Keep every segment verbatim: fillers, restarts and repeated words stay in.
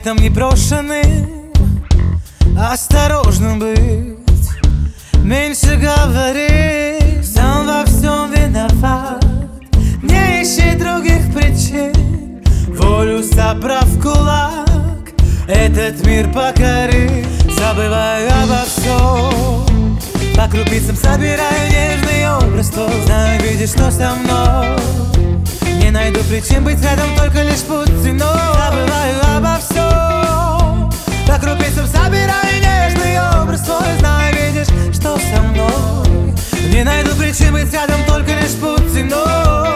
этом непрошенным осторожным быть, меньше говори, сам во всем виноват. Не ищи других причин, волю собрав в кулак, этот мир покори. Забываю обо всем, по крупицам собираю нежный образ твой. Знаю, видишь, что со мной, не найду причин быть рядом, только лишь путь ценой. Забываю обо всем, по крупицам собираю нежный образ твой. Знаю, видишь, что со мной, не найду причин быть рядом, только лишь путь ценой.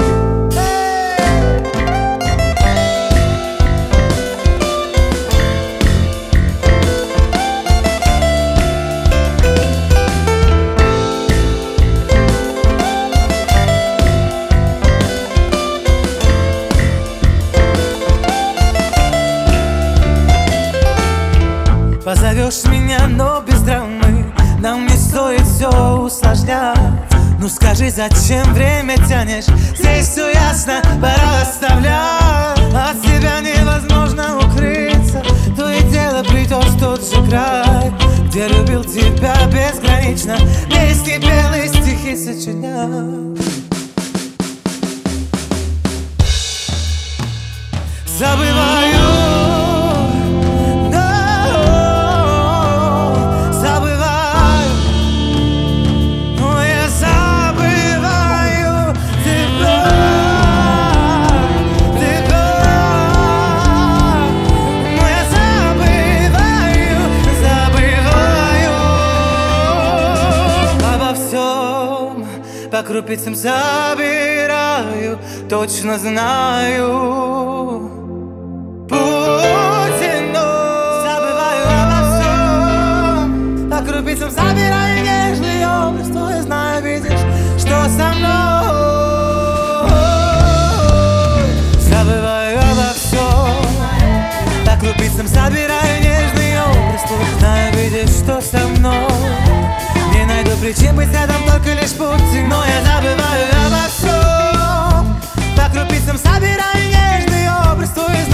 Позовешь меня, но без драмы, нам не стоит все усложнять. Ну скажи, зачем время тянешь? Здесь все ясно, пора оставлять. От себя невозможно укрыться, то и дело придешь в тот же край, где любил тебя безгранично, вместе белые стихи сочинял. Забываю, по крупицам собираю, точно знаю путь иной. Забываю обо всем, по крупицам собираю нежный образ твой. Знаю, видишь, что со мной. Забываю обо всем, по крупицам собираю нежный образ твой. Знаю, видишь, что со мной, не найду причин быть рядом, только лишь путь ценой. Я забываю обо всем, по крупицам собираю нежный образ твой.